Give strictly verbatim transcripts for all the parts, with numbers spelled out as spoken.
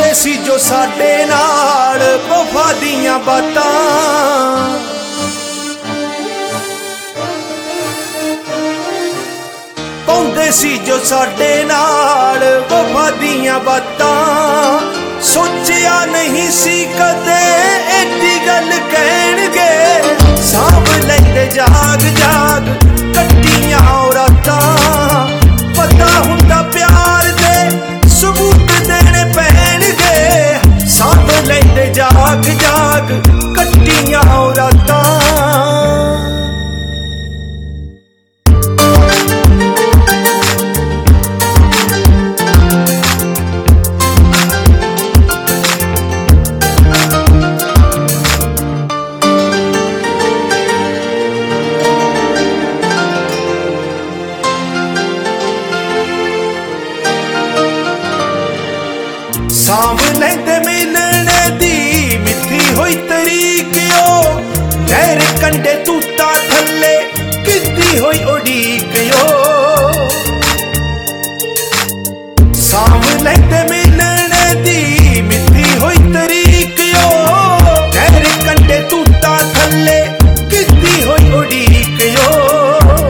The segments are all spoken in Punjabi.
ਪਾਉਂਦੇ ਸੀ ਜੋ ਸਾਡੇ ਨਾਲ ਵਫਾ ਦੀਆਂ ਬਾਤਾਂ, ਪਾਉਂਦੇ ਸੀ ਜੋ ਸਾਡੇ ਨਾਲ ਵਫਾ ਦੀਆਂ ਬਾਤਾਂ। ਸੋਚਿਆ ਨਹੀਂ ਸੀ ਕਦੇ ਐਡੀ ਗੱਲ ਕਹਿਣਗੇ, ਸਾਂਭ ਲੈਂਦੇ ਜਾਗ ਜਾਗ ਕੱਟੀਆਂ ਰਾਤਾਂ। ਪਤਾ ਹੁੰਦਾ ਪਿਆਰ ਦੇ ਸਬੂਤ ਦੇਣੇ ਪੈਣਗੇ, ਸਾਂਭ ਲੈਂਦੇ ਜਾਗ ਜਾਗ ਕੱਟੀਆਂ ਰਾਤਾਂ। ਸਾਂਭ ਲੈਂਦੇ ਮਿਲਣੇ ਦੀ ਮਿੱਠੀ ਹੋਈ ਤਰੀਕ, ਓ ਨਹਿਰ ਕੰਢੇ ਤੂਤਾਂ ਥੱਲੇ ਕੀਤੀ ਹੋਈ ਉਡੀਕ ਓ। ਸਾਂਭ ਲੈਂਦੇ ਮਿਲਣੇ ਦੀ ਮਿੱਠੀ ਹੋਈ ਤਰੀਕ, ਓ ਨਹਿਰ ਕੰਢੇ ਤੂਤਾਂ ਥੱਲੇ ਕੀਤੀ ਹੋਈ ਉਡੀਕ ਓ।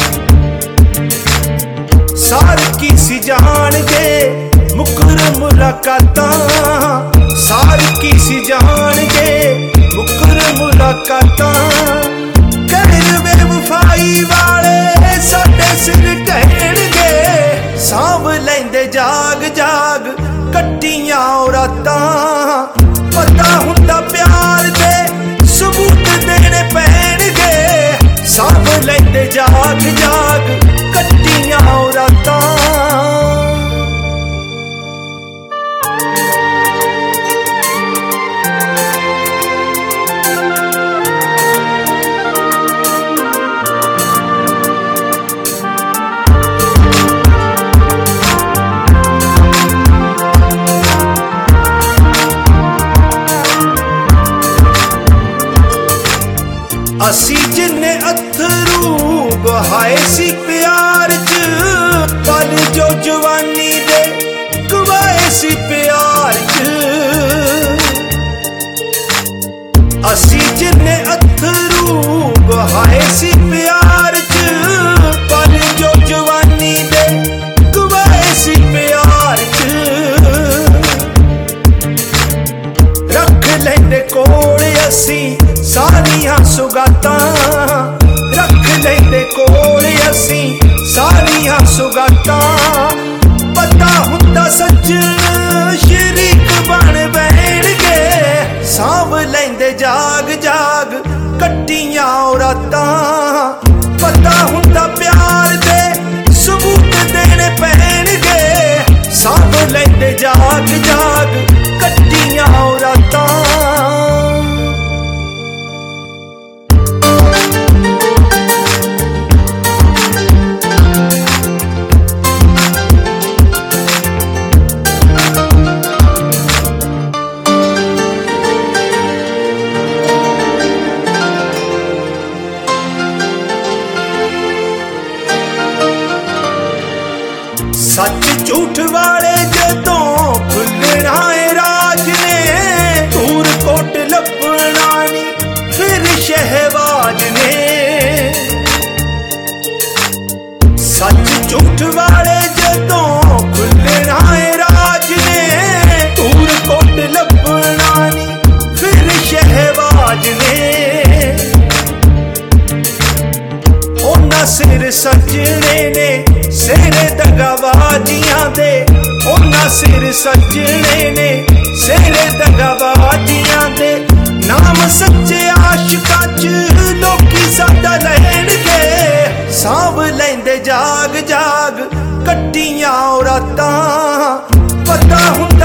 ਸਾਰ ਕੀ ਸੀ ਜਾਣਗੇ ਮੁਕਰ ਮੁਲਾਕਾਤਾਂ, ਸਾਰ ਕੀ ਸੀ ਜਾਣਗੇ ਮੁਕਰ ਮੁਲਾਕਾਤਾਂ। ਕਹਿਰ ਬੇਵਫਾਈ ਵਾਲੇ ਸਾਡੇ ਸਿਰ ਢਹਿਣਗੇ, ਸਾਂਭ ਲੈਂਦੇ ਜਾਗ ਜਾਗ ਕੱਟੀਆਂ ਰਾਤਾਂ। ਪਤਾ ਹੁੰਦਾ ਪਿਆਰ ਦੇ ਸਬੂਤ ਦੇਣੇ ਪੈਣਗੇ, ਸਾਂਭ ਲੈਂਦੇ ਜਾਗ ਜਾਗ ਕੱਟੀਆਂ ਰਾਤਾਂ। ਅਸੀਂ ਜਿੰਨੇ ਅਥਰੂ ਬਹਾਏ ਸੀ ਪਿਆਰ ਚ, ਪਲ ਜੋ ਜਵਾਨੀ ਦੇ ਗਵਾਏ ਸੀ ਪਿਆਰ ਚ। ਅਸੀਂ ਜਿੰਨੇ ਅਥਰੂ ਬਹਾਏ ਸੀ ਪਿਆਰ ਚ, ਪਲ ਜੋ ਜਵਾਨੀ ਦੇ ਗਵਾਏ ਸੀ ਪਿਆਰ ਚ। ਰੱਖ ਲੈਂਦੇ ਕੋਲ ਅਸੀਂ ਸਾਰੀਆਂ ਸੁਗਾਤਾਂ, ਰੱਖ ਲੈਂਦੇ ਕੋਲ ਅਸੀਂ ਸਾਰੀਆਂ ਸੁਗਾਤਾਂ। ਪਤਾ ਹੁੰਦਾ ਸੱਜਣ ਸ਼ਰੀਕ ਬਣ ਬੈਣਗੇ, ਸਾਂਭ ਲੈਂਦੇ ਜਾਗ ਜਾਗ ਕੱਟੀਆਂ ਰਾਤਾਂ। ਪਤਾ ਹੁੰਦਾ ਪਿਆਰ ਦੇ ਸਬੂਤ ਦੇਣੇ ਪੈਣਗੇ, ਸਾਂਭ ਲੈਂਦੇ ਜਾਗ ਜਾਗ ਕੱਟੀਆਂ ਰਾਤਾਂ। ਸੱਚ ਝੂਠ ਵਾਲੇ ਜਦੋਂ ਖੁੱਲਣਾ ਏ ਰਾਜ ਨੇ, ਧੂਰ ਕੋਟ ਲੱਭਣਾ ਨੀ ਫਿਰ ਸ਼ਹਿਬਾਜ਼ ਨੇ। ਸੱਚ ਝੂਠ ਵਾਲੇ ਜਦੋਂ ਖੁੱਲਣਾ ਏ ਰਾਜ ਨੇ, ਧੂਰ ਕੋਟ ਲੱਭਣਾ ਨੀ ਫਿਰ ਸ਼ਹਿਬਾਜ਼ ਨੇ। ਉਹਨਾਂ ਸਿਰ ਸੱਜਣੇ ਨੇ ਸਿਰੇ ਦਗਾਬਾਜ਼ੀਆਂ ਦੇ, ਉਹਨਾਂ ਸਿਰ ਸੱਜਣੇ ਨੇ ਸਿਰੇ ਦਗਾਬਾਜ਼ੀਆਂ ਦੇ। ਨਾਮ ਸੱਚੇ ਆਸ਼ਿਕਾਂ ਚ ਲੋਕੀ ਸਾਡਾ ਲੈਣਗੇ, ਸਾਂਭ ਲੈਂਦੇ ਜਾਗ ਜਾਗ ਕੱਟੀਆਂ ਰਾਤਾਂ। ਪਤਾ ਹੁੰਦਾ